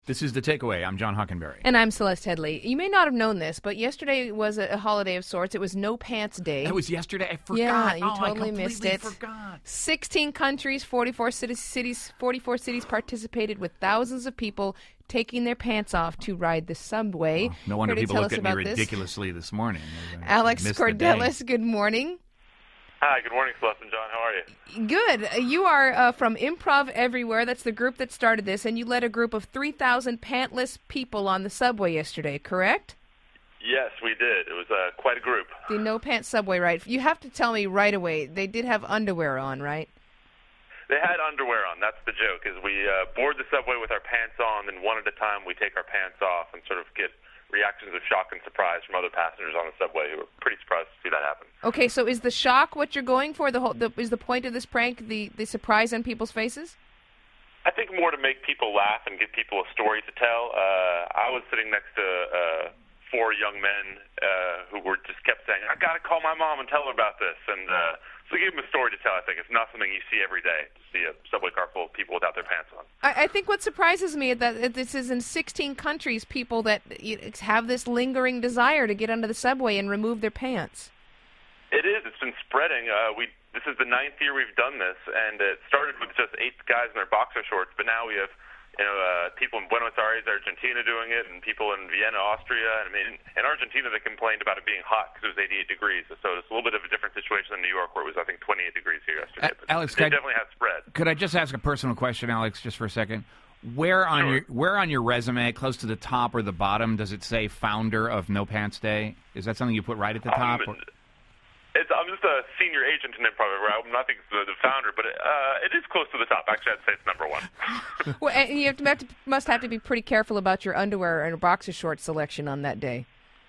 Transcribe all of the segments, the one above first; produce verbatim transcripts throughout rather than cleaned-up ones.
This is The Takeaway. I'm John Hockenberry. And I'm Celeste Headley. You may not have known this, but yesterday was a holiday of sorts. It was No Pants Day. It was yesterday? I forgot. Yeah, you oh, totally I missed it. forgot. sixteen countries, forty-four cities, cities, forty-four cities participated with thousands of people taking their pants off to ride the subway. Oh, no wonder Here to people tell looked us at me about this, ridiculously this morning. Alex Missed the day. Cordelis, good morning. Hi, good morning, Celeste and John. How are you? Good. You are uh, from Improv Everywhere. That's the group that started this, and you led a group of three thousand pantless people on the subway yesterday, correct? Yes, we did. It was uh, quite a group. The No Pants subway ride. You have to tell me right away, they did have underwear on, right? They had underwear on. That's the joke, is we uh, board the subway with our pants on, and one at a time we take our pants off and sort of get reactions of shock and surprise from other passengers on the subway who were pretty surprised to see that happen. Okay, so is the shock what you're going for? The whole the, is the point of this prank the, the surprise on people's faces? I think more to make people laugh and give people a story to tell. Uh, I was sitting next to uh, four young men uh, who were just kept saying, "I got to call my mom and tell her about this," and uh, so give them a story to tell. I think it's not something you see every day, to see a subway car full of people without their pants on. I, I think what surprises me is that this is in sixteen countries, people that have this lingering desire to get onto the subway and remove their pants. It is. It's been spreading. Uh, we this is the ninth year we've done this, and it started with just eight guys in their boxer shorts, but now we have you know uh, people in Buenos Aires, Argentina doing it, and people in Vienna, Austria. And I mean, in Argentina they complained about it being hot because it was eighty-eight degrees. So it's a little bit of a different situation than New York, where it was I think twenty-eight degrees here yesterday. But Uh, Alex, it could I- definitely has spread. Could I just ask a personal question, Alex, just for a second? Where on Sure. your where on your resume, close to the top or the bottom, does it say founder of No Pants Day? Is that something you put right at the top? Um, or- It's, I'm just a senior agent in Improv. I'm not the, the founder, but uh, it is close to the top. Actually, I'd say it's number one. Well, and you have to, have to, must have to be pretty careful about your underwear and boxer short selection on that day.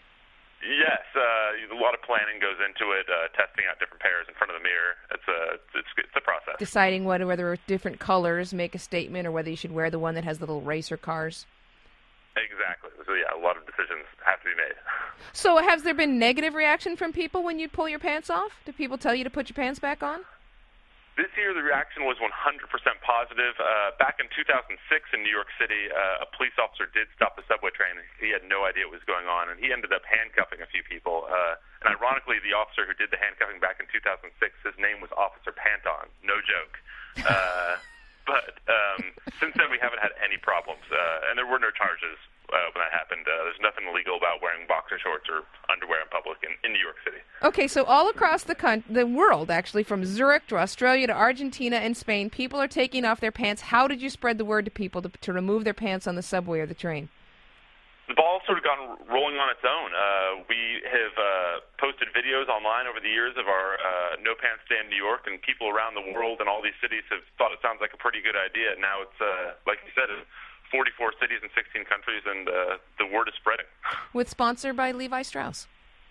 Yes, uh, a lot of planning goes into it, uh, testing out different pairs in front of the mirror. It's a, it's, it's a process. Deciding whether whether different colors make a statement or whether you should wear the one that has the little racer cars. Exactly. So, yeah, a lot of decisions have to be made. So has there been negative reaction from people when you pull your pants off? Do people tell you to put your pants back on? This year, the reaction was one hundred percent positive. Uh, back in two thousand six in New York City, uh, a police officer did stop the subway train. He had no idea what was going on, and he ended up handcuffing a few people. Uh, and ironically, the officer who did the handcuffing back in two thousand six, his name was Officer Panton. No joke. Uh, but um, since then, we haven't had any problems, uh, and there were no charges uh, when that happened. Uh, there's nothing illegal about wearing boxer shorts or underwear in public in, in New York City. Okay, so all across the con- the world, actually, from Zurich to Australia to Argentina and Spain, people are taking off their pants. How did you spread the word to people to, to remove their pants on the subway or the train? The ball's sort of gone rolling on its own. Uh, we have uh, posted videos online over the years of our uh, No Pants Day in New York, and people around the world and all these cities have thought it sounds like a pretty good idea. Now it's, uh, like you said, in forty-four cities and sixteen countries, and uh, the word is spreading. With sponsor by Levi Strauss.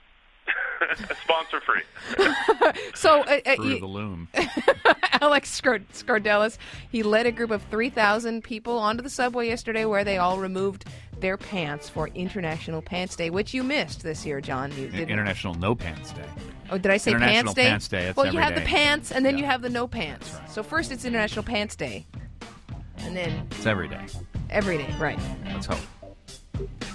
Sponsor free. So uh, uh, Through you- the loom. Alex Scor- Scordelis, he led a group of three thousand people onto the subway yesterday where they all removed their pants for International Pants Day, which you missed this year, John. You didn't. International No Pants Day. Oh, did I say International Pants Day? Pants Day, it's well, you every have the day. pants, and then Yeah. you have the no pants. So first it's International Pants Day, and then It's every day. every day, right. Let's hope.